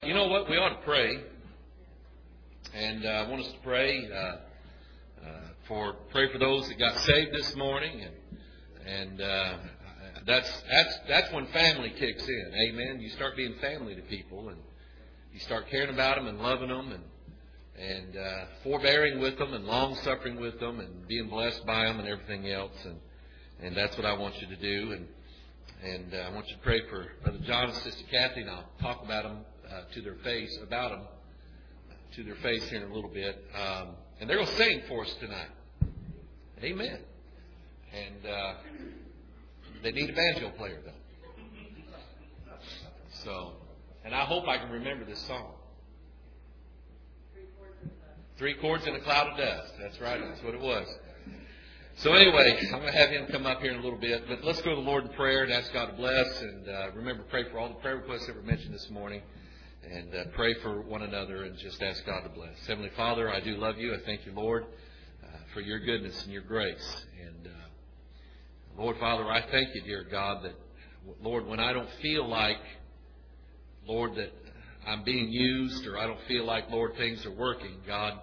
You know what? We ought to pray, and I want us to pray for those that got saved this morning, and that's when family kicks in. Amen. You start being family to people, and you start caring about them and loving them, and forbearing with them, and long suffering with them, and being blessed by them, and everything else. And that's what I want you to do. And I want you to pray for Brother John and Sister Kathy, and I'll talk about them to their face here in a little bit. And they're going to sing for us tonight. Amen. And they need a banjo player, though. So, and I hope I can remember this song. 3 chords in a cloud of dust. That's right. That's what it was. So anyway, I'm going to have him come up here in a little bit. But let's go to the Lord in prayer and ask God to bless. And remember, pray for all the prayer requests that were mentioned this morning. And pray for one another and just ask God to bless. Heavenly Father, I do love you. I thank you, Lord, for your goodness and your grace. And Lord, Father, I thank you, dear God, that, Lord, when I don't feel like, Lord, that I'm being used, or I don't feel like, Lord, things are working, God,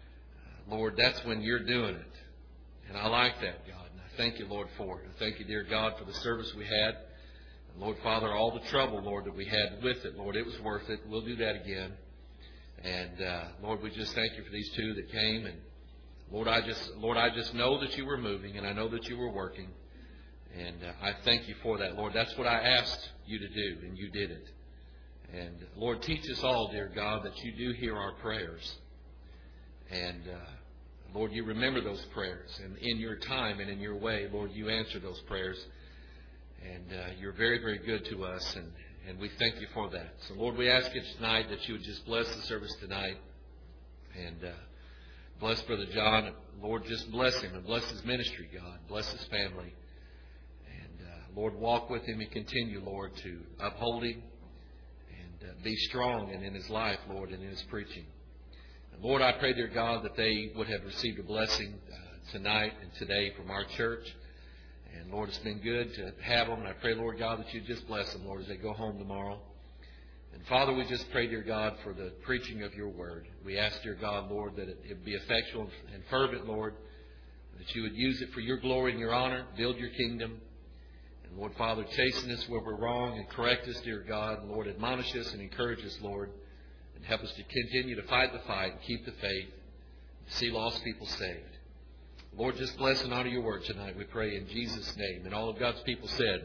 Lord, that's when you're doing it. And I like that, God. And I thank you, Lord, for it. I thank you, dear God, for the service we had. And Lord, Father, all the trouble, Lord, that we had with it, Lord, it was worth it. We'll do that again. And Lord, we just thank you for these 2 that came. And Lord, I just know that you were moving, and I know that you were working. And I thank you for that, Lord. That's what I asked you to do, and you did it. And Lord, teach us all, dear God, that you do hear our prayers. And Lord, you remember those prayers. And in your time and in your way, Lord, you answer those prayers. And you're very, very good to us. And we thank you for that. So, Lord, we ask you tonight that you would just bless the service tonight. And bless Brother John. Lord, just bless him and bless his ministry, God. Bless his family. And Lord, walk with him and continue, Lord, to uphold him and be strong in his life, Lord, and in his preaching. And Lord, I pray, dear God, that they would have received a blessing tonight and today from our church. And Lord, it's been good to have them. And I pray, Lord God, that you just bless them, Lord, as they go home tomorrow. And Father, we just pray, dear God, for the preaching of your word. We ask, dear God, Lord, that it would be effectual and fervent, Lord, that you would use it for your glory and your honor, build your kingdom. And Lord, Father, chasten us where we're wrong and correct us, dear God. And Lord, admonish us and encourage us, Lord, and help us to continue to fight the fight and keep the faith, to see lost people saved. Lord, just bless and honor your word tonight, we pray in Jesus' name. And all of God's people said,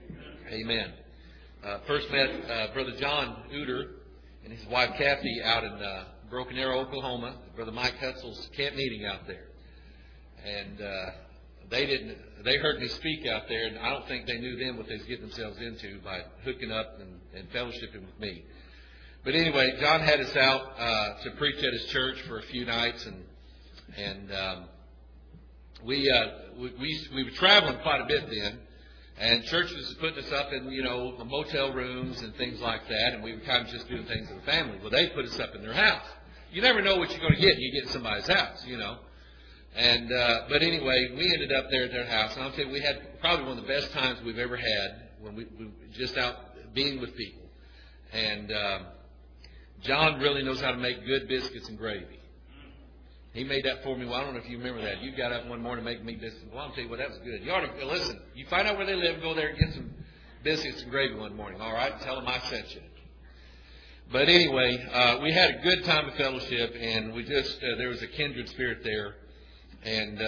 Amen. First met Brother John Uter and his wife Kathy out in Broken Arrow, Oklahoma. Brother Mike Hutzel's camp meeting out there. And they heard me speak out there, and I don't think they knew then what they was getting themselves into by hooking up and fellowshipping with me. But anyway, John had us out to preach at his church for a few nights, and we were traveling quite a bit then, and churches was putting us up in, motel rooms and things like that, and we were kind of just doing things as a family. Well, they put us up in their house. You never know what you're going to get. You get in somebody's house, And but anyway, we ended up there at their house, and I'll tell you, we had probably one of the best times we've ever had when we just out being with people. And John really knows how to make good biscuits and gravy. He made that for me. Well, I don't know if you remember that. You got up one morning to make me biscuits. Well, I'll tell you what, that was good. You ought to listen. You find out where they live, go there and get some biscuits and gravy one morning. All right? Tell them I sent you. But anyway, we had a good time of fellowship, and we just there was a kindred spirit there. And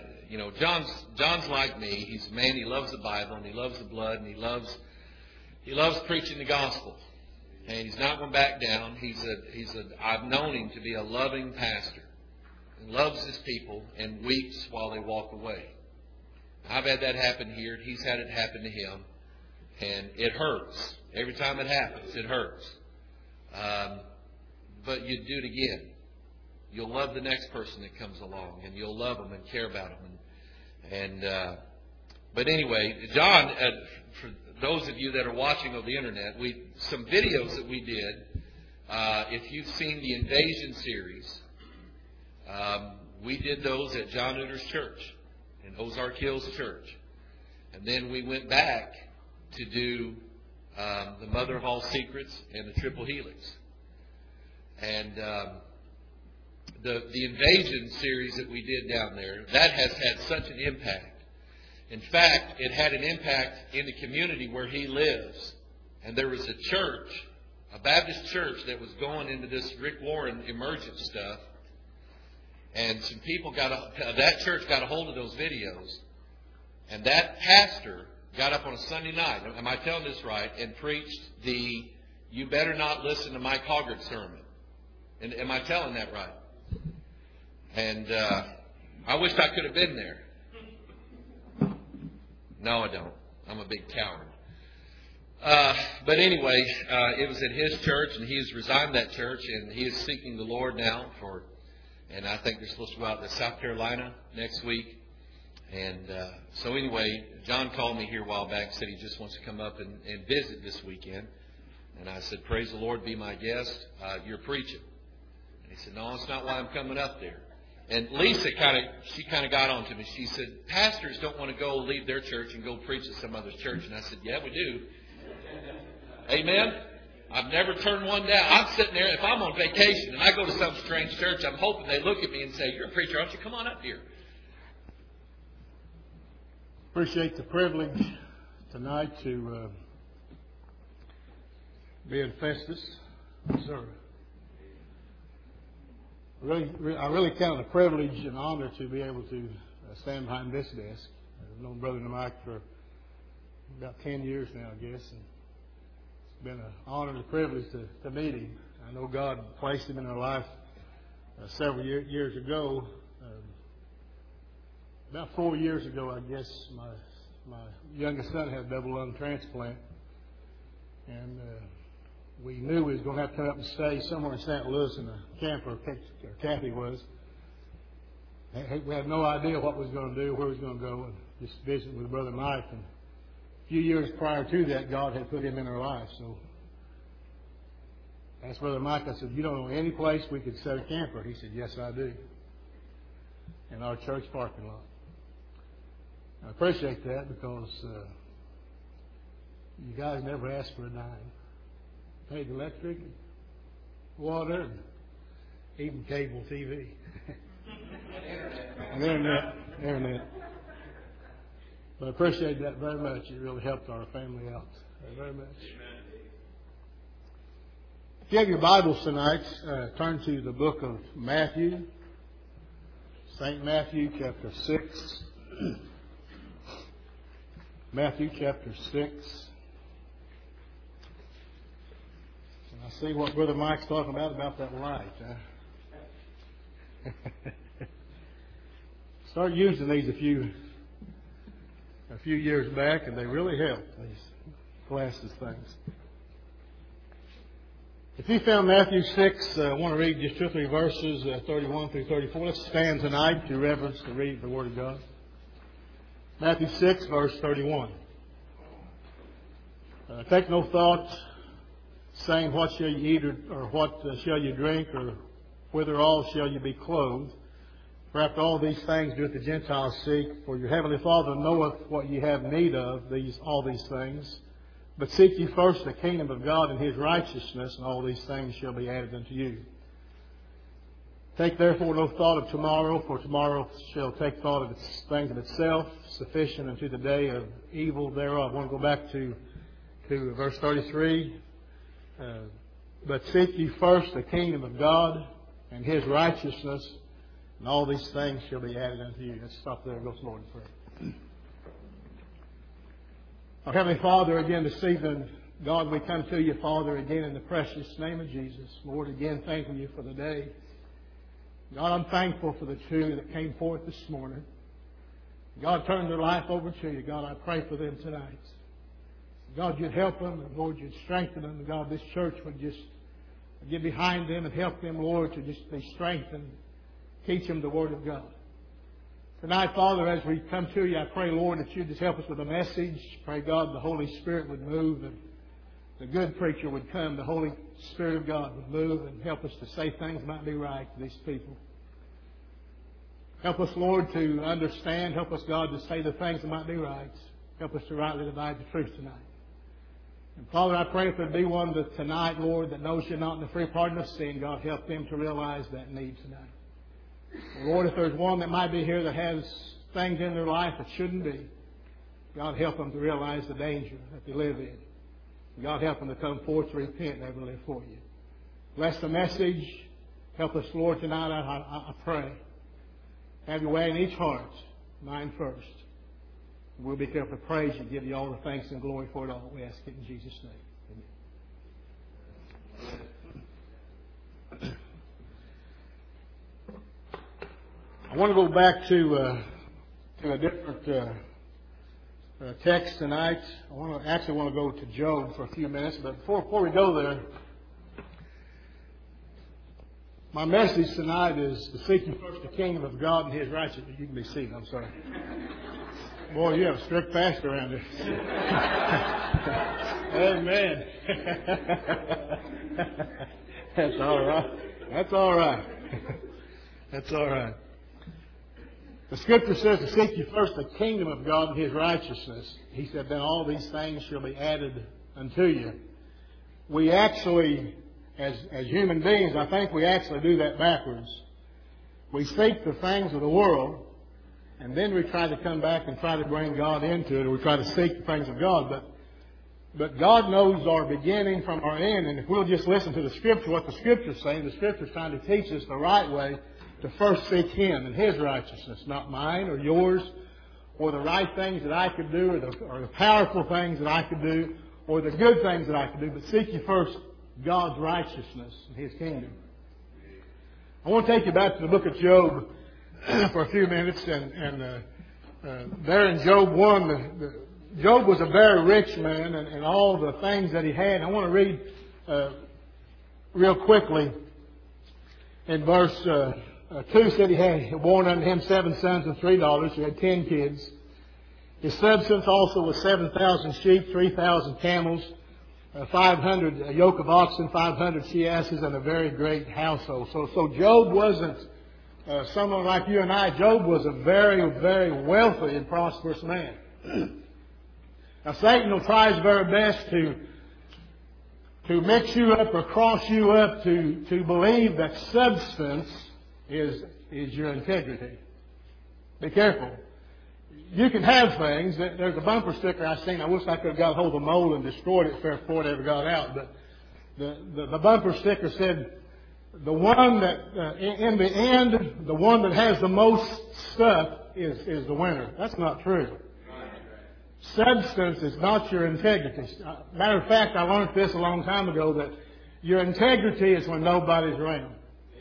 John's like me. He's a man. He loves the Bible, and he loves the blood, and he loves preaching the gospel. And he's not going to back down. I've known him to be a loving pastor. Loves his people and weeps while they walk away. I've had that happen here. He's had it happen to him. And it hurts. Every time it happens, it hurts. But you do it again. You'll love the next person that comes along, and you'll love them and care about them. But anyway, John, for those of you that are watching on the internet, some videos that we did, if you've seen the Invasion series, we did those at John Uter's church, in Ozark Hills Church. And then we went back to do the Mother of All Secrets and the Triple Helix. And the invasion series that we did down there, that has had such an impact. In fact, it had an impact in the community where he lives. And there was a church, a Baptist church, that was going into this Rick Warren emergent stuff. And some people that church got a hold of those videos. And that pastor got up on a Sunday night, am I telling this right, and preached the "You Better Not Listen to Mike Hoggart" sermon. And am I telling that right? And I wished I could have been there. No, I don't. I'm a big coward. But anyway, it was at his church, and he has resigned that church, and he is seeking the Lord now and I think they're supposed to go out to South Carolina next week. And so anyway, John called me here a while back and said he just wants to come up and visit this weekend. And I said, "Praise the Lord, be my guest. You're preaching." And he said, "No, it's not why I'm coming up there." And Lisa kind of got on to me. She said, "Pastors don't want to go leave their church and go preach at some other church." And I said, "Yeah, we do." Amen? I've never turned one down. I'm sitting there, if I'm on vacation and I go to some strange church, I'm hoping they look at me and say, "You're a preacher, aren't you? Come on up here." Appreciate the privilege tonight to be in Festus, Missouri. I really count it a privilege and honor to be able to stand behind this desk. I've known Brother Mike for about 10 years now, I guess. And it's been an honor and a privilege to meet him. I know God placed him in our life several years ago. About 4 years ago, I guess, my youngest son had a double lung transplant. And we knew we was going to have to come up and stay somewhere in St. Louis in a camper, Kathy was. We had no idea what we was going to do, where we was going to go, and just visit with Brother Mike. And a few years prior to that, God had put him in our life. So I asked Brother Mike, I said, "You don't know any place we could set a camper?" He said, "Yes, I do. In our church parking lot." I appreciate that because you guys never asked for a dime. Paid electric, water, and even cable TV. And internet. But I appreciate that very much. It really helped our family out very much. If you have your Bibles tonight, turn to the book of Matthew, St. Matthew chapter 6. Matthew chapter 6. And I see what Brother Mike's talking about that light. Started using these a few years back, and they really help, these glasses things. If you found Matthew 6, I want to read just 2 or 3 verses, 31 through 34. Let's stand tonight to reverence to read the Word of God. Matthew 6, verse 31. Take no thought, saying, "What shall you eat, or what shall you drink, or withal shall you be clothed? For after all these things doeth the Gentiles seek. For your heavenly Father knoweth what ye have need of, all these things. But seek ye first the kingdom of God and His righteousness, and all these things shall be added unto you. Take therefore no thought of tomorrow, for tomorrow shall take thought of things of itself. Sufficient unto the day of evil thereof." I want to go back to verse 33. But seek ye first the kingdom of God and His righteousness, and all these things shall be added unto you. Let's stop there and go to the Lord in prayer. Our Heavenly Father, again this evening, God, we come to you, Father, again in the precious name of Jesus. Lord, again, thanking you for the day. God, I'm thankful for the two that came forth this morning. God, turn their life over to you. God, I pray for them tonight. God, you'd help them, and Lord, you'd strengthen them. And God, this church would just get behind them and help them, Lord, to just be strengthened. Teach them the Word of God. Tonight, Father, as we come to you, I pray, Lord, that you'd just help us with a message. Pray, God, the Holy Spirit would move, and the good preacher would come. The Holy Spirit of God would move and help us to say things that might be right to these people. Help us, Lord, to understand. Help us, God, to say the things that might be right. Help us to rightly divide the truth tonight. And Father, I pray if there be one that tonight, Lord, that knows you're not in the free pardon of sin, God, help them to realize that need tonight. And Lord, if there's one that might be here that has things in their life that shouldn't be, God, help them to realize the danger that they live in. God, help them to come forth to repent and ever live for you. Bless the message. Help us, Lord, tonight, I pray. Have your way in each heart, mine first. We'll be careful to praise you, give you all the thanks and glory for it all. We ask it in Jesus' name. I want to go back to a different text tonight. I actually want to go to Job for a few minutes, but before we go there, my message tonight is to seek ye first the kingdom of God and His righteousness. You can be seated, I'm sorry. Boy, you have a strict pastor around here. Amen. That's all right. That's all right. That's all right. The Scripture says to seek ye first the kingdom of God and His righteousness. He said, then all these things shall be added unto you. We actually, as human beings, I think we actually do that backwards. We seek the things of the world, and then we try to come back and try to bring God into it, or we try to seek the things of God. But God knows our beginning from our end, and if we'll just listen to the Scripture, what the Scripture's saying, the Scripture's trying to teach us the right way to first seek Him and His righteousness, not mine or yours, or the right things that I could do, or the powerful things that I could do, or the good things that I could do, but seek ye first God's righteousness and His kingdom. I want to take you back to the book of Job for a few minutes, and there in Job 1, Job was a very rich man, and all the things that he had. And I want to read real quickly in verse 2 said he had born unto him 7 sons and 3 daughters. He had 10 kids. His substance also was 7,000 sheep, 3,000 camels, 500 a yoke of oxen, 500 she asses, and a very great household. So Job wasn't someone like you and I. Job was a very, very wealthy and prosperous man. Now Satan will try his very best to mix you up or cross you up to believe that substance is your integrity. Be careful. You can have things. There's a bumper sticker I seen. I wish I could have got hold of the mold and destroyed it before it ever got out. But the bumper sticker said, the one that, in the end, the one that has the most stuff is the winner. That's not true. Substance is not your integrity. Matter of fact, I learned this a long time ago, that your integrity is when nobody's around.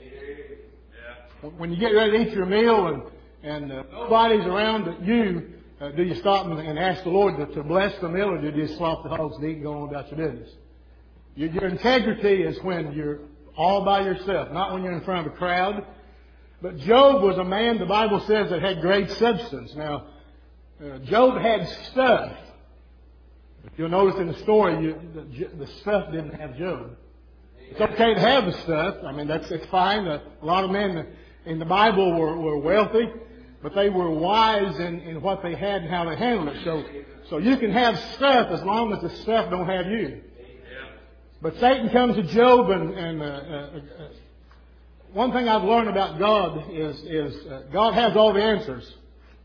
When you get ready to eat your meal and nobody's around but you, do you stop and ask the Lord to bless the meal, or do you just slop the hogs and eat and go on about your business? Your integrity is when you're all by yourself, not when you're in front of a crowd. But Job was a man, the Bible says, that had great substance. Now, Job had stuff. If you'll notice in the story, the stuff didn't have Job. It's okay to have the stuff. I mean, it's fine. A lot of men in the Bible were wealthy, but they were wise in what they had and how they handled it. So you can have stuff as long as the stuff don't have you. But Satan comes to Job, and one thing I've learned about God is God has all the answers.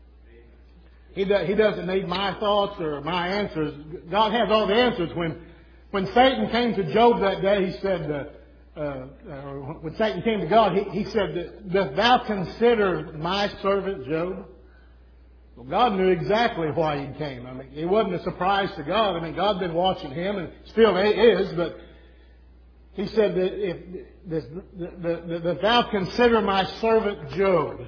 He doesn't need my thoughts or my answers. God has all the answers. When Satan came to Job that day, he said, when Satan came to God, he said, dost thou consider my servant Job? Well, God knew exactly why he came. I mean, it wasn't a surprise to God. I mean, God had been watching him, and still is, but he said that thou consider my servant Job.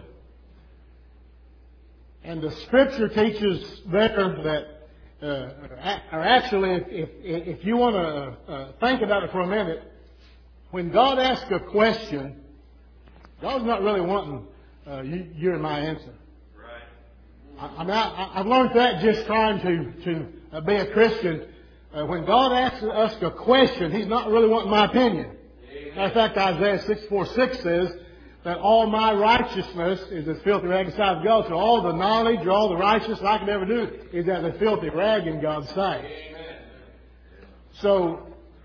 And the Scripture teaches there that, or actually, if you want to think about it for a minute, when God asks a question, God's not really wanting your and my answer. Right. I've learned that just trying to be a Christian. When God asks us a question, He's not really wanting my opinion. Matter of fact, Isaiah 6:4-6 says that all my righteousness is as filthy rag in the sight of God. So all the knowledge or all the righteousness I could ever do is as a filthy rag in God's sight. So,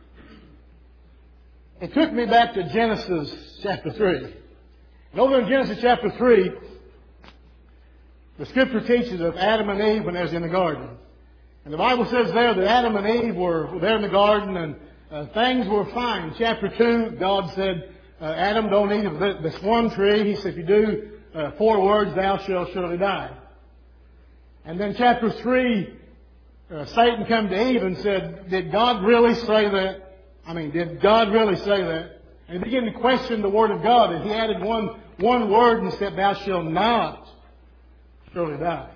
it took me back to Genesis chapter 3. And over in Genesis chapter 3, the Scripture teaches of Adam and Eve when they was in the garden. And the Bible says there that Adam and Eve were there in the garden and things were fine. Chapter 2, God said, Adam, don't eat of this one tree. He said, if you do 4 words, thou shalt surely die. And then chapter 3, Satan came to Eve and said, did God really say that? Did God really say that? And he began to question the Word of God. And he added one word and said, thou shalt not surely die.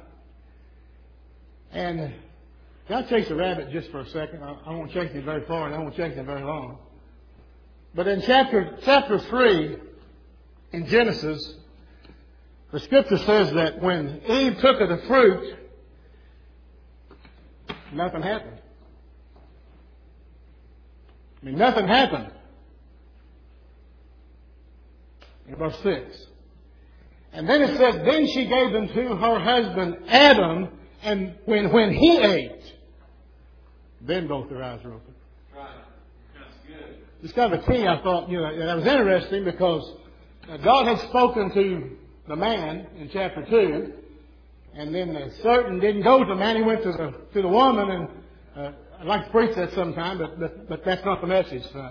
And can I chase a rabbit just for a second? I won't chase it very far and I won't chase it very long. But in chapter 3 in Genesis, the Scripture says that when Eve took of the fruit, nothing happened. Nothing happened. In verse 6. And then it says, then she gave them to her husband Adam, and when he ate, then both their eyes were open. Right. That's good. This kind of a key, I thought, that was interesting because God had spoken to the man in chapter 2, and then the serpent didn't go to the man, he went to the woman, and I'd like to preach that sometime, but that's not the message tonight.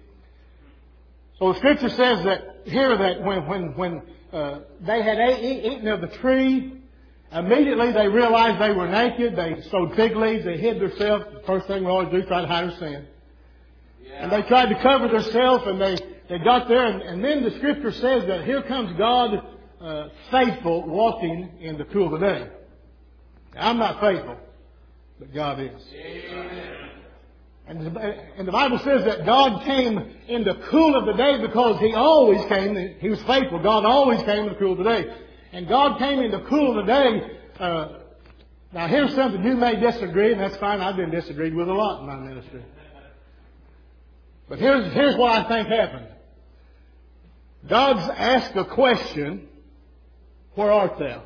So the Scripture says that here that when they had eaten of the tree, immediately they realized they were naked. They sewed fig leaves. They hid themselves. The first thing we always do is try to hide our sin. Yeah. And they tried to cover themselves, and they got there. And then the Scripture says that here comes God faithful walking in the cool of the day. Now, I'm not faithful, but God is. Amen. And the Bible says that God came in the cool of the day because He always came. He was faithful. God always came in the cool of the day. And God came in the cool of the day. Now here's something you may disagree, and that's fine. I've been disagreed with a lot in my ministry. But here's what I think happened. God's asked a question, where art thou?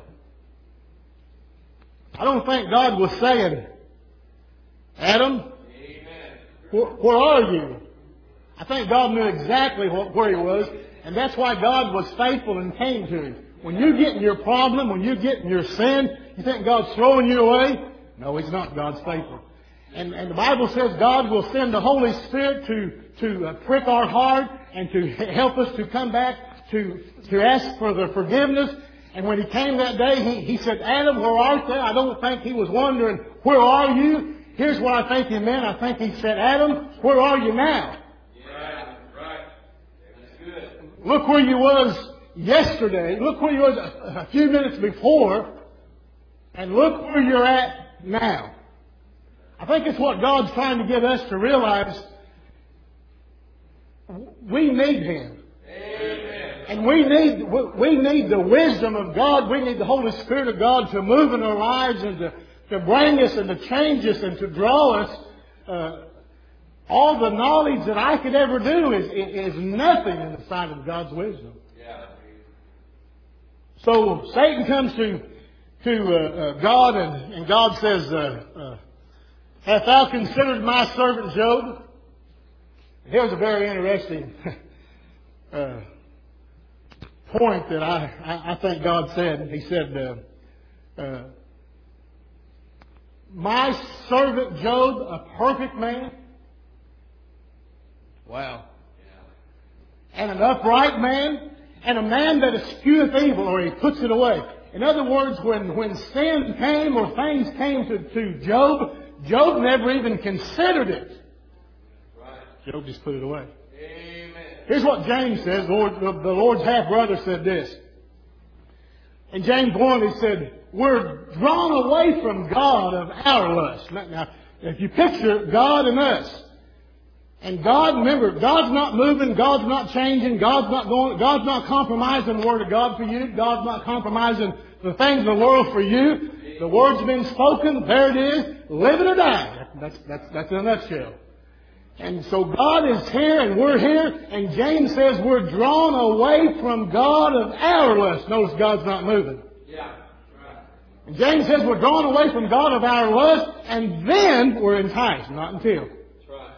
I don't think God was saying, Adam, where are you? I think God knew exactly where He was, and that's why God was faithful and came to him. When you get in your problem, when you get in your sin, you think God's throwing you away? No, He's not. God's faithful. And the Bible says God will send the Holy Spirit to prick our heart and to help us to come back to ask for the forgiveness. And when He came that day, He said, Adam, where art thou? I don't think He was wondering, where are you? Here's what I think He meant. I think He said, Adam, where are you now? Yeah, right. That's good. Look where you was yesterday. Look where you was a few minutes before. And look where you're at now. I think it's what God's trying to get us to realize. We need Him. Amen. And we need the wisdom of God. We need the Holy Spirit of God to move in our lives and to bring us and to change us and to draw us. All the knowledge that I could ever do is nothing in the sight of God's wisdom. Yeah. So Satan comes to God and God says, hast thou considered my servant Job? Here's a very interesting point that I think God said. He said, my servant Job, a perfect man. Wow. And an upright man, and a man that escheweth evil, or he puts it away. In other words, when sin came or things came to Job, Job never even considered it. Right. Job just put it away. Amen. Here's what James says. The Lord's half-brother said this. In James 1, he said, we're drawn away from God of our lust. Now, if you picture God and us, and God, remember, God's not moving, God's not changing, God's not compromising the Word of God for you, God's not compromising the things of the world for you. The Word's been spoken, there it is, live it or die. That's in a nutshell. And so God is here and we're here, and James says we're drawn away from God of our lust. Notice God's not moving. Yeah. Right. And James says we're drawn away from God of our lust, and then we're enticed, not until. That's right.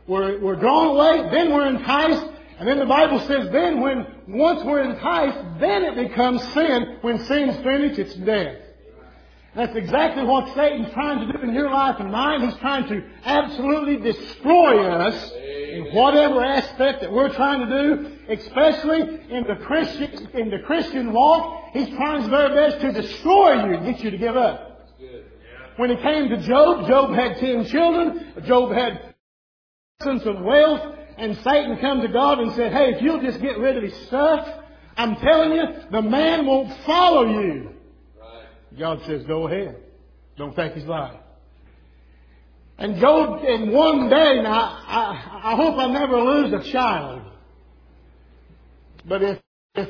we're drawn away, then we're enticed, and then the Bible says then once we're enticed, then it becomes sin. When sin's finished, it's death. That's exactly what Satan's trying to do in your life and mine. He's trying to absolutely destroy us in whatever aspect that we're trying to do, especially in the Christian walk. He's trying his very best to destroy you and get you to give up. When it came to Job, Job had 10 children. Job had sons of wealth. And Satan come to God and said, hey, if you'll just get rid of his stuff, I'm telling you, the man won't follow you. God says, go ahead. Don't take his life. And Job, in one day, now, I hope I never lose a child. But if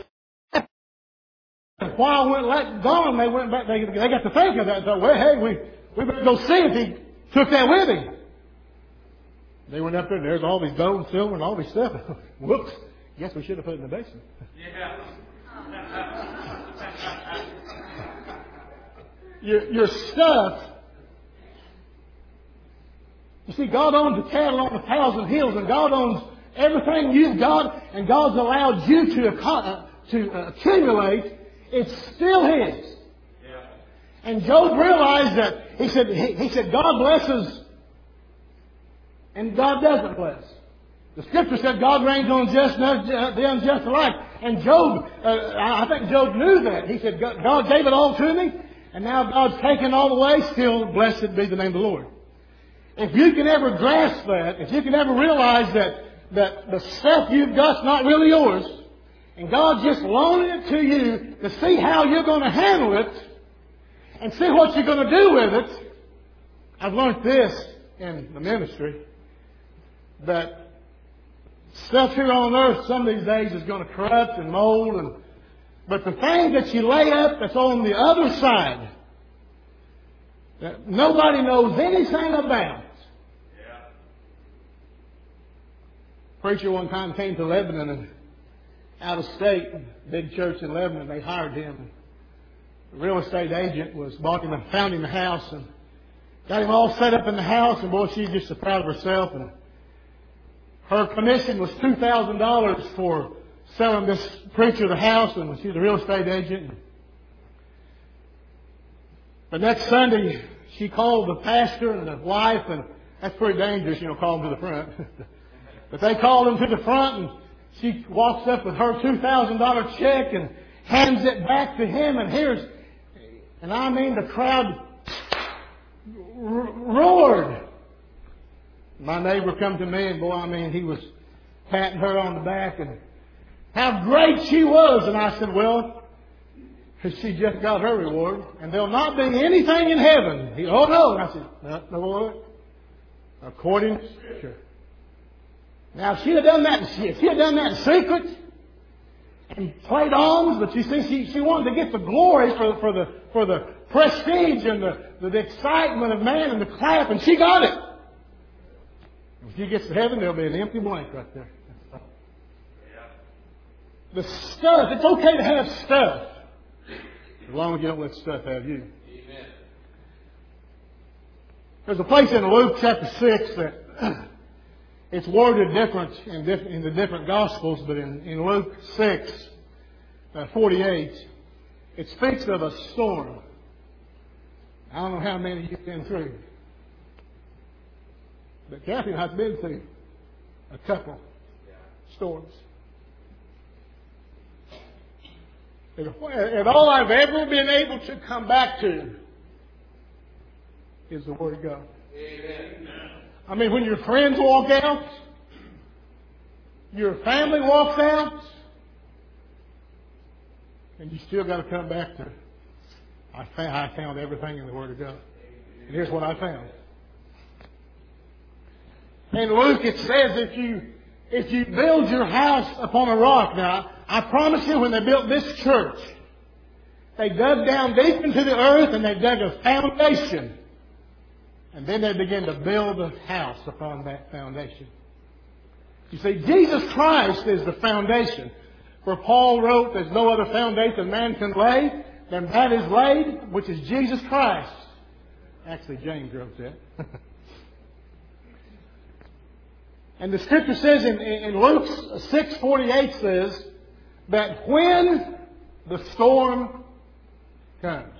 while I went gone, they went back, they got to think of that and thought, well, hey, we better go see if he took that with him. They went up there and there's all these gold and silver and all these stuff. Whoops. Guess we should have put it in the basement. Yeah. Your stuff. You see, God owns the cattle on 1,000 hills, and God owns everything you've got, and God's allowed you to accumulate. It's still His. Yeah. And Job realized that he said God blesses, and God doesn't bless. The Scripture said God reigns on just and the unjust alike. And Job, I think Job knew that. He said, God gave it all to me, and now God's taken it all away. Still, blessed be the name of the Lord. If you can ever grasp that, if you can ever realize that the stuff you've got's not really yours, and God's just loaning it to you to see how you're going to handle it, and see what you're going to do with it. I've learned this in the ministry, that stuff here on earth some of these days is going to corrupt and mold, but the thing that you lay up that's on the other side, that nobody knows anything about. Yeah. Preacher one time came to Lebanon and out of state, big church in Lebanon. They hired him. The real estate agent found him a house and got him all set up in the house. And boy, she's just so proud of herself. And her commission was $2,000 for selling this preacher the house, and she's a real estate agent. But next Sunday, she called the pastor and the wife, and that's pretty dangerous, call them to the front. But they called him to the front, and she walks up with her $2,000 check and hands it back to him, and I mean the crowd roared. My neighbor come to me, and boy, I mean, he was patting her on the back, and how great she was. And I said, well, she just got her reward, and there'll not be anything in heaven. Oh, no. And I said, no, Lord. According to Scripture. Now, if she'd have done that in secret and played on, but you see, she wanted to get the glory for the prestige and the excitement of man and the clap, and she got it. If she gets to heaven, there'll be an empty blank right there. The stuff, it's okay to have stuff, as long as you don't let stuff have you. Amen. There's a place in Luke chapter 6 that it's worded different in the different Gospels, but in Luke 6, 48, it speaks of a storm. I don't know how many you've been through, but Kathy and I have been through a couple storms. And all I've ever been able to come back to is the Word of God. Amen. I mean, when your friends walk out, your family walks out, and you still got to come back to, I found everything in the Word of God. And here's what I found. In Luke it says if you build your house upon a rock, now, I promise you when they built this church, they dug down deep into the earth and they dug a foundation. And then they began to build a house upon that foundation. You see, Jesus Christ is the foundation. For Paul wrote, there's no other foundation man can lay than that is laid, which is Jesus Christ. Actually, James wrote that. And the Scripture says in Luke 6:48 says that when the storm comes.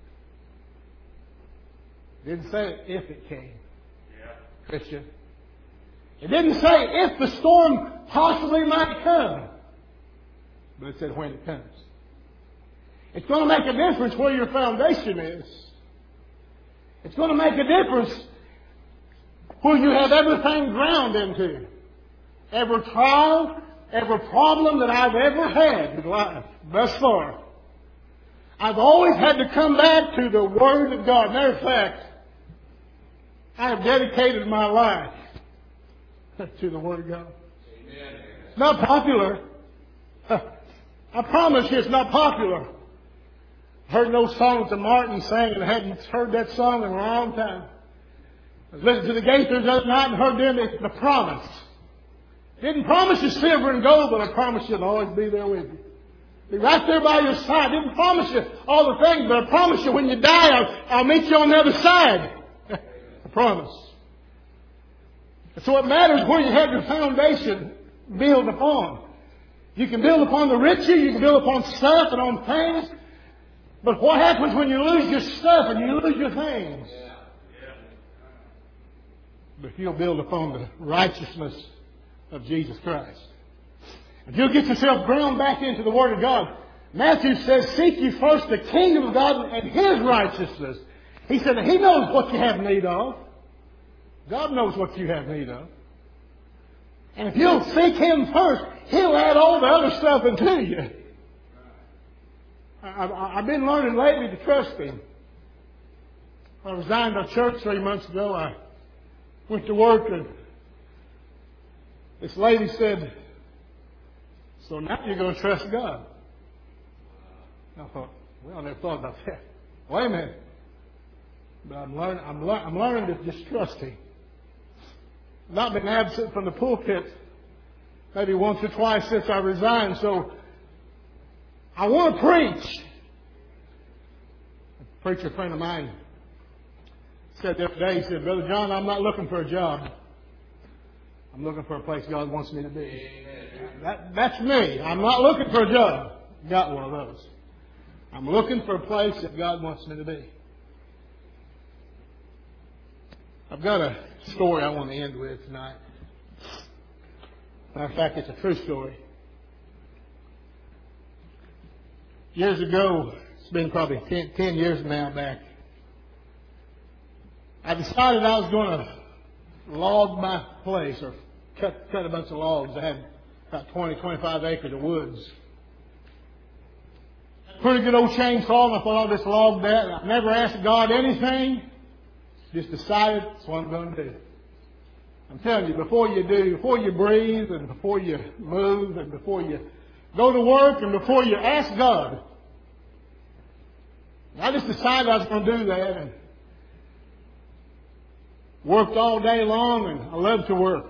It didn't say if it came, Christian. It didn't say if the storm possibly might come. But it said when it comes. It's going to make a difference where your foundation is. It's going to make a difference where you have everything ground into. Every trial, every problem that I've ever had in life thus far, I've always had to come back to the Word of God. Matter of fact, I have dedicated my life to the Word of God. Amen. It's not popular. I promise you it's not popular. I heard those songs that Martin sang, and I hadn't heard that song in a long time. I was listening to the Gaithers the other night and heard them, the promise. Didn't promise you silver and gold, but I promise you I'll always be there with you. Be right there by your side. Didn't promise you all the things, but I promise you when you die, I'll meet you on the other side. I promise. So what matters where you have your foundation built upon. You can build upon the riches, you can build upon stuff and on things. But what happens when you lose your stuff and you lose your things? But if you'll build upon the righteousness of Jesus Christ. If you'll get yourself ground back into the Word of God. Matthew says, seek ye first the kingdom of God and His righteousness. He said that He knows what you have need of. God knows what you have need of. And if you'll seek Him first, He'll add all the other stuff into you. I've been learning lately to trust Him. I resigned our church 3 months ago. I went to work and this lady said, so now you're going to trust God. I thought, well, I never thought about that. Wait a minute. But I'm learning to just trust Him. I've not been absent from the pulpit maybe once or twice since I resigned, so I want to preach. A preacher friend of mine said the other day, he said, Brother John, I'm not looking for a job. I'm looking for a place God wants me to be. That's me. I'm not looking for a job. Got one of those. I'm looking for a place that God wants me to be. I've got a story I want to end with tonight. Matter of fact, it's a true story. Years ago, it's been probably 10 years now back, I decided I was going to log my place or cut a bunch of logs. I had about 20, 25 acres of woods. Pretty good old chainsaw, and I thought I'll just log that. I never asked God anything. Just decided that's what I'm going to do. I'm telling you, before you breathe and before you move and before you go to work and before you ask God, I just decided I was going to do that and worked all day long, and I love to work.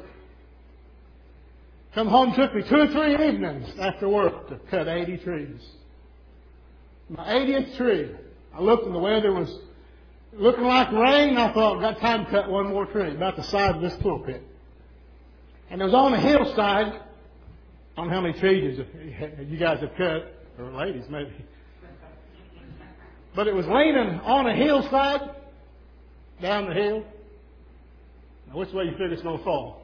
Come home, took me 2 or 3 evenings after work to cut 80 trees. My 80th tree, I looked and the weather was looking like rain. I thought, got time to cut one more tree, about the size of this pulpit. And it was on a hillside. I don't know how many trees you guys have cut, or ladies maybe. But it was leaning on a hillside, down the hill. Now, which way you figure it's going to fall?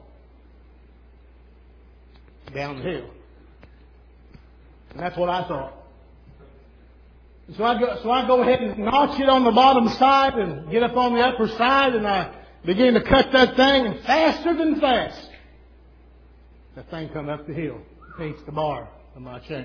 Down the hill. And that's what I thought. So I go ahead and notch it on the bottom side and get up on the upper side, and I begin to cut that thing, and faster than fast, that thing come up the hill, paints the bar of my chain.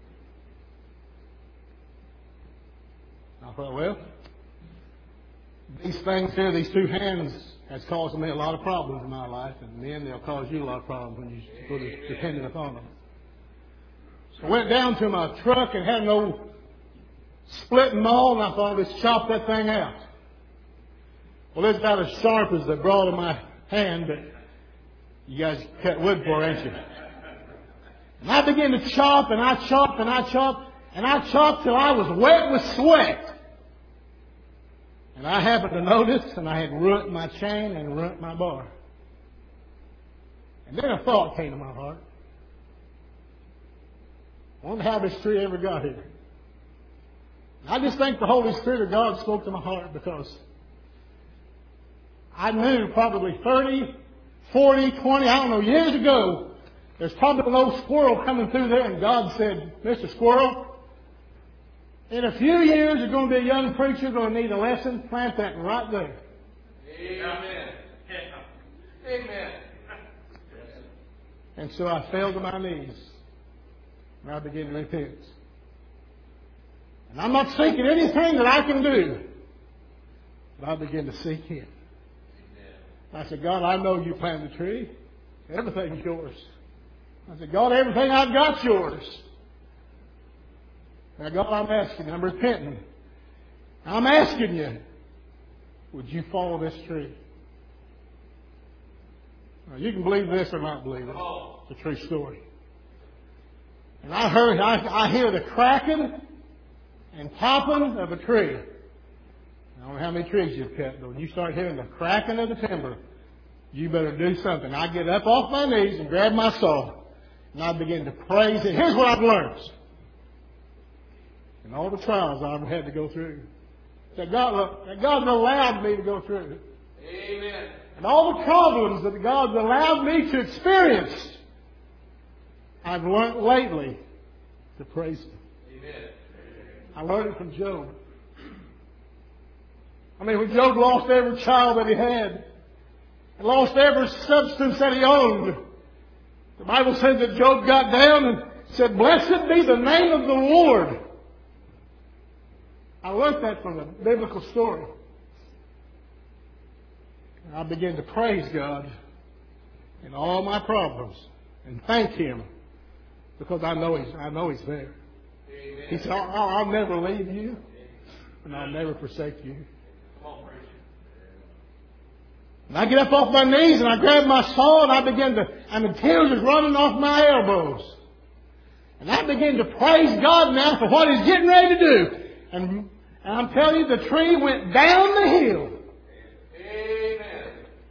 I thought, well, these things here, these 2 hands, has caused me a lot of problems in my life, and then they'll cause you a lot of problems when you go to depending upon them. So I went down to my truck and had an old splitting maul, and I thought, let's chop that thing out. Well, it's about as sharp as the broad of my hand, but you guys cut wood for, ain't you? And I began to chop, and I chopped, and I chopped, and I chopped till I was wet with sweat. And I happened to notice, and I had ruined my chain and ruined my bar. And And then a thought came to my heart. I wonder how this tree ever got here. I just think the Holy Spirit of God spoke to my heart because I knew probably 30, 40, 20, I don't know, years ago, there's probably an old squirrel coming through there, and God said, Mr. Squirrel, in a few years you're going to be a young preacher, going to need a lesson. Plant that right there. Amen. Amen. And so I fell to my knees, and I began to repent. And I'm not seeking anything that I can do, but I began to seek Him. I said, God, I know you planted the tree. Everything's yours. I said, God, everything I've got's yours. Now, God, I'm asking, I'm repenting. I'm asking you, would you follow this tree? Now, you can believe this or not believe it. It's a true story. And I hear the cracking and popping of a tree. I don't know how many trees you've cut, but when you start hearing the cracking of the timber, you better do something. I get up off my knees and grab my saw, and I begin to praise Him. Here's what I've learned. And all the trials I've had to go through, that God allowed me to go through. Amen. And all the problems that God's allowed me to experience, I've learned lately to praise Him. Amen. I learned it from Job. I mean, when Job lost every child that he had, and lost every substance that he owned, the Bible says that Job got down and said, "Blessed be the name of the Lord." I learned that from the biblical story. And I began to praise God in all my problems and thank Him because I know He's there. Amen. He said, I'll never leave you and I'll never forsake you. And I get up off my knees and I grab my saw and the tears is running off my elbows. And I begin to praise God now for what He's getting ready to do. And I'm telling you, the tree went down the hill. Amen.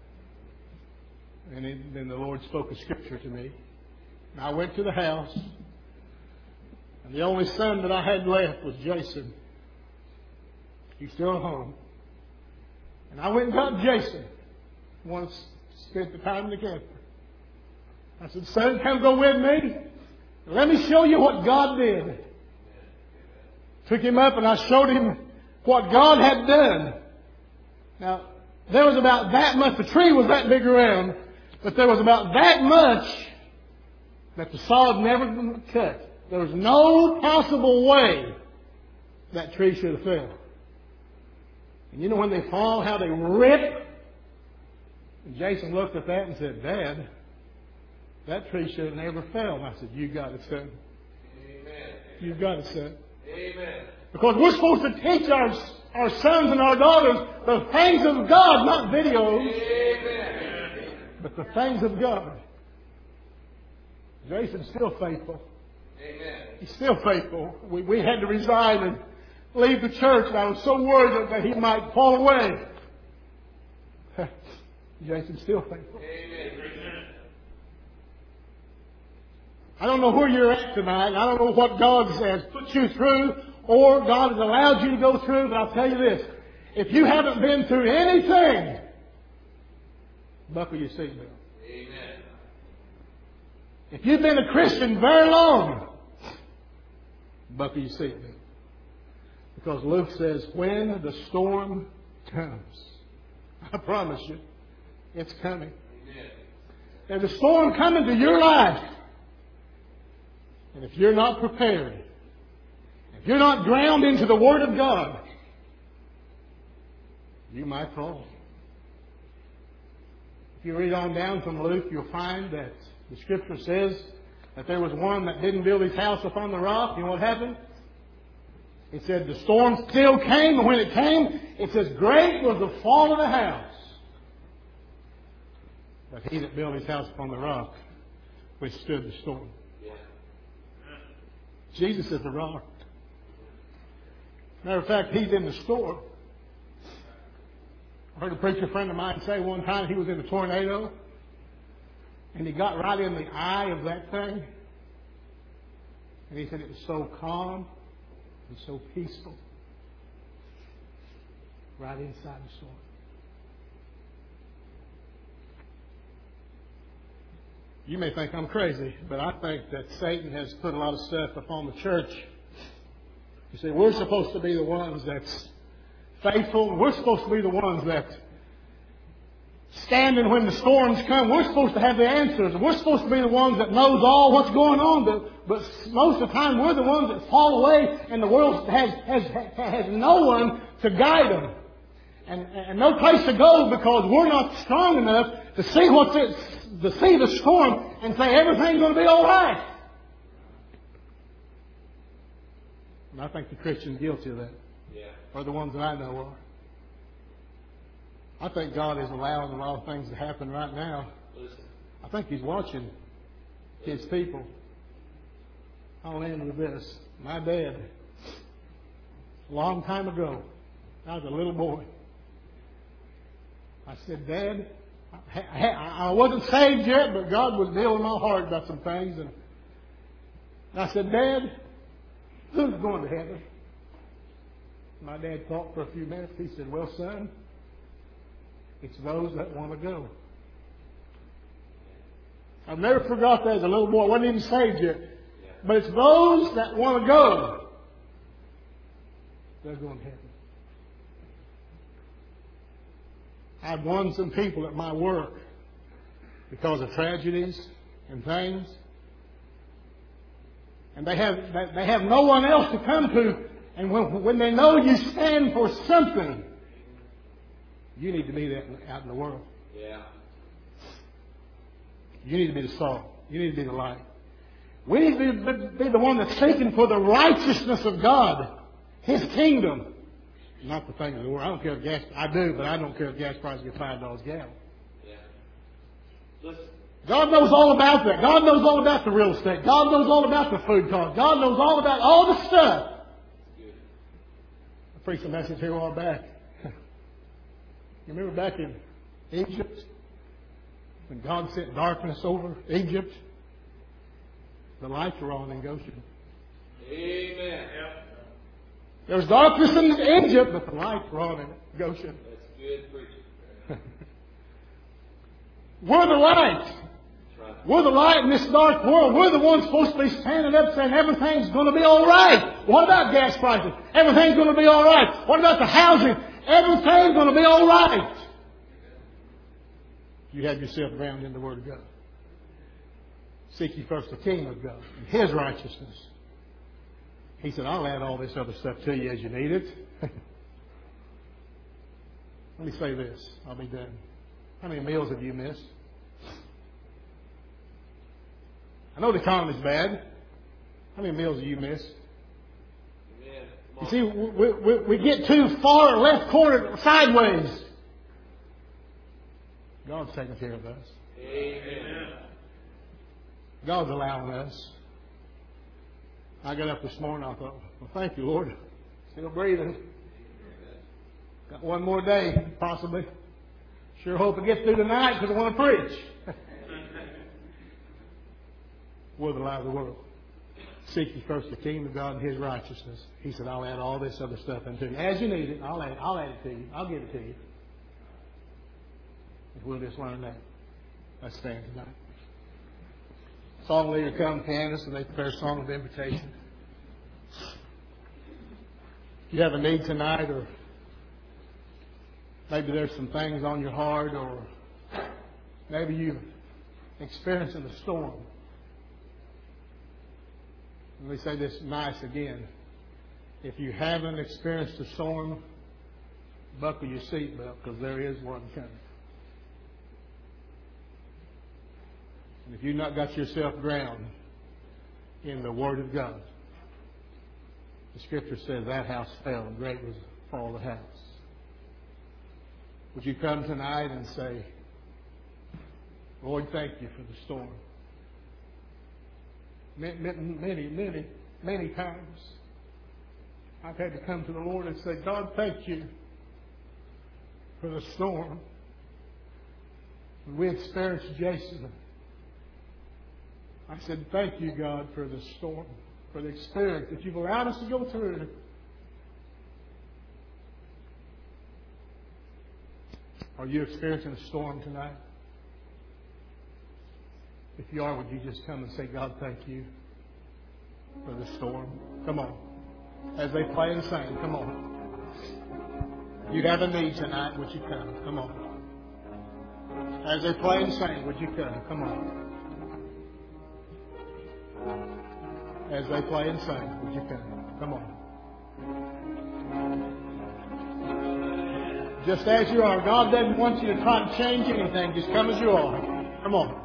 And then the Lord spoke a scripture to me. And I went to the house. And the only son that I had left was Jason. He's still at home. And I went and got Jason. Once spent the time in the camper. I said, "Son, come go with me. Let me show you what God did." Took him up and I showed him what God had done. Now, there was about that much. The tree was that big around, but there was about that much that the saw had never been cut. There was no possible way that tree should have fell. And you know when they fall, how they rip? And Jason looked at that and said, "Dad, that tree should have never fell." And I said, "You got it, son. Amen. You got it, son." Amen. Because we're supposed to teach our sons and our daughters the things of God, not videos, Amen. but the things of God. Jason's still faithful. Amen. He's still faithful. We had to resign and leave the church, and I was so worried that he might fall away. Jason's still faithful. Amen. I don't know where you're at tonight. I don't know what God has put you through or God has allowed you to go through, but I'll tell you this. If you haven't been through anything, buckle your seatbelt. Amen. If you've been a Christian very long, buckle your seatbelt. Because Luke says, when the storm comes, I promise you, it's coming. Amen. There's a storm coming to your life. And if you're not prepared, if you're not ground into the Word of God, you might fall. If you read on down from Luke, you'll find that the Scripture says that there was one that didn't build his house upon the rock. You know what happened? It said the storm still came, and when it came, it says, great was the fall of the house. But he that built his house upon the rock withstood the storm. Jesus is the rock. Matter of fact, He's in the storm. I heard a preacher friend of mine say one time he was in a tornado. And he got right in the eye of that thing. And he said it was so calm and so peaceful. Right inside the storm. You may think I'm crazy, but I think that Satan has put a lot of stuff upon the church. You see, we're supposed to be the ones that's faithful. We're supposed to be the ones that standing when the storms come. We're supposed to have the answers. We're supposed to be the ones that knows all what's going on. But most of the time, we're the ones that fall away, and the world has no one to guide them. And no place to go because we're not strong enough to see to see the storm and say everything's going to be all right. And I think the Christian's guilty of that. Yeah. Or the ones that I know are. I think God is allowing a lot of things to happen right now. Listen. I think He's watching His people. I'll end with this. My dad, a long time ago, I was a little boy. I said, Dad, I wasn't saved yet, but God was dealing in my heart about some things. And I said, Dad, who's going to heaven? My dad thought for a few minutes. He said, well, son, it's those that want to go. I've never forgot that as a little boy. I wasn't even saved yet. But it's those that want to go. They're going to heaven. I've won some people at my work because of tragedies and things. And they have no one else to come to. And when they know you stand for something, you need to be that out in the world. Yeah. You need to be the salt. You need to be the light. We need to be the one that's seeking for the righteousness of God, His kingdom. Not the things of the world. I don't care if gas... I do, but I don't care if gas prices get $5 a gallon. Yeah. Listen. God knows all about that. God knows all about the real estate. God knows all about the food cost. God knows all about all the stuff. Good. I preached a message here a while back. You remember back in Egypt? When God sent darkness over Egypt? The lights were on in Goshen. Amen. Yep. There was darkness in Egypt, but the lights were on in Goshen. That's good preaching. We're the light. That's right. We're the light in this dark world. We're the ones supposed to be standing up saying everything's going to be all right. What about gas prices? Everything's going to be all right. What about the housing? Everything's going to be all right. You have yourself grounded in the Word of God. Seek ye first the kingdom of God and His righteousness. He said, I'll add all this other stuff to you as you need it. Let me say this. I'll be done. How many meals have you missed? I know the economy's bad. How many meals have you missed? Amen. You see, we get too far left corner sideways. God's taking care of us. Amen. God's allowing us. I got up this morning, I thought, well, thank you, Lord. Still breathing. Got one more day, possibly. Sure hope it gets through tonight because I want to preach. We're the light of the world. Seek ye first the kingdom of God and His righteousness. He said, I'll add all this other stuff into you. As you need it, I'll add it to you. I'll give it to you. If we'll just learn that. Let's stand tonight. Song leader come, Candace, and they prepare a song of invitation. If you have a need tonight, or maybe there's some things on your heart, or maybe you've experienced a storm. Let me say this nice again. If you haven't experienced a storm, buckle your seatbelt because there is one coming. And if you've not got yourself grounded in the Word of God, the Scripture says that house fell and great was the fall of the house. Would you come tonight and say, Lord, thank you for the storm. Many times I've had to come to the Lord and say, God, thank you for the storm. When we experienced Jason I said, thank you, God, for the storm, for the experience that you've allowed us to go through. Are you experiencing a storm tonight? If you are, would you just come and say, God, thank you for the storm? Come on. As they play and sing, come on. You have a need tonight, would you come? Come on. As they play and sing, would you come? Come on. As they play and sing, would you come? Come on. Just as you are. God doesn't want you to try to change anything. Just come as you are. Come on.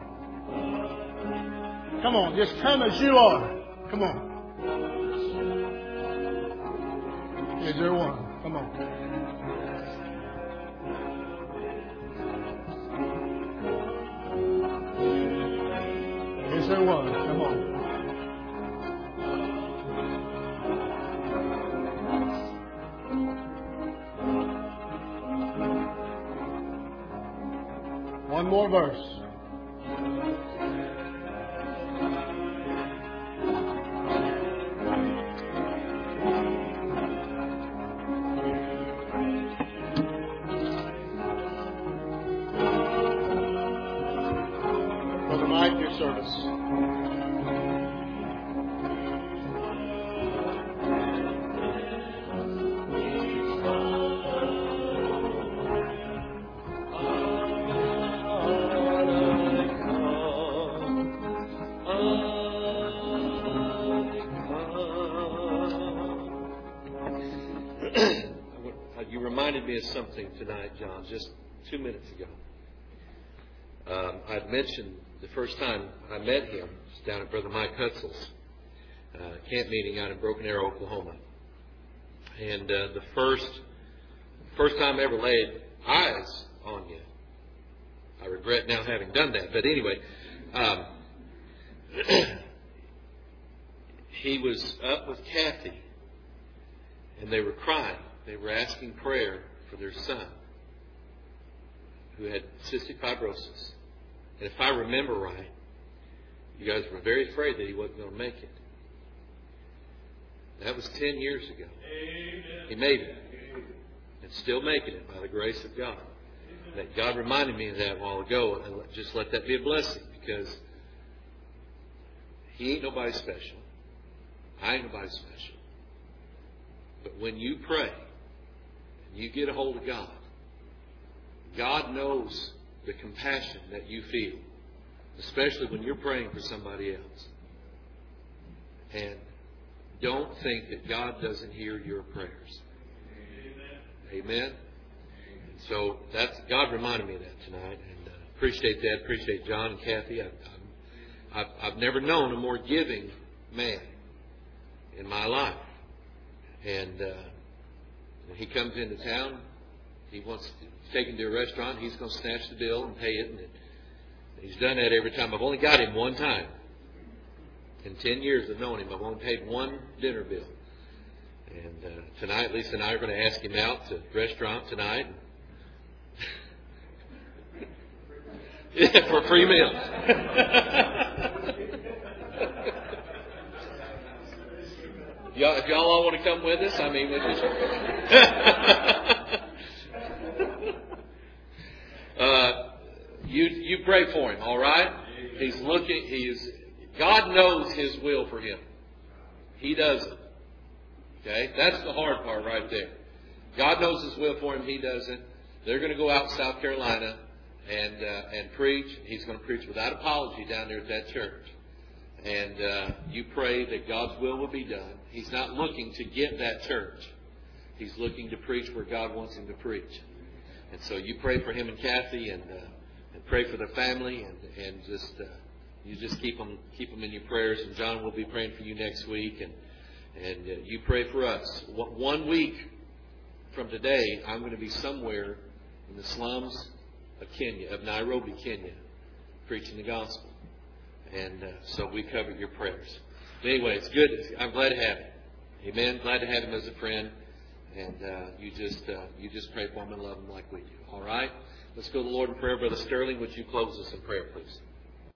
Come on. Just come as you are. Come on. Is there one? Come on. Is there one? Come on. One more verse. Brother Mike, your service. You reminded me of something tonight, John, just 2 minutes ago. I'd mentioned the first time I met him was down at Brother Mike Hutzel's camp meeting out in Broken Arrow, Oklahoma. And the first time I ever laid eyes on you, I regret now having done that. But anyway, he was up with Kathy, and they were crying. They were asking prayer for their son, who had cystic fibrosis. And if I remember right, you guys were very afraid that he wasn't going to make it. That was 10 years ago. He made it. And still making it by the grace of God. That God reminded me of that a while ago, and just let that be a blessing, because he ain't nobody special. I ain't nobody special. But when you pray, and you get a hold of God, God knows the compassion that you feel, especially when you're praying for somebody else. And don't think that God doesn't hear your prayers. Amen. So God reminded me of that tonight, and appreciate that. Appreciate John and Kathy. I've never known a more giving man in my life. And when he comes into town, he wants to take him to a restaurant. He's going to snatch the bill and pay it. And he's done that every time. I've only got him one time. In 10 years of knowing him, I've only paid one dinner bill. And tonight, Lisa and I are going to ask him out to a restaurant tonight. For free meals. If y'all all want to come with us, I mean, you pray for him, all right? He's looking. God knows His will for him. He doesn't. Okay, that's the hard part right there. God knows His will for him. He doesn't. They're going to go out to South Carolina and preach. He's going to preach without apology down there at that church. And you pray that God's will be done. He's not looking to get that church. He's looking to preach where God wants him to preach. And so you pray for him and Kathy, and pray for the family, and just you just keep them in your prayers. And John will be praying for you next week, and you pray for us. 1 week from today, I'm going to be somewhere in the slums of Nairobi, Kenya, preaching the gospel. And so we cover your prayers. But anyway, it's good. I'm glad to have him. Amen. Glad to have him as a friend. And you just pray for him and love him like we do. All right? Let's go to the Lord in prayer. Brother Sterling, would you close us in prayer, please?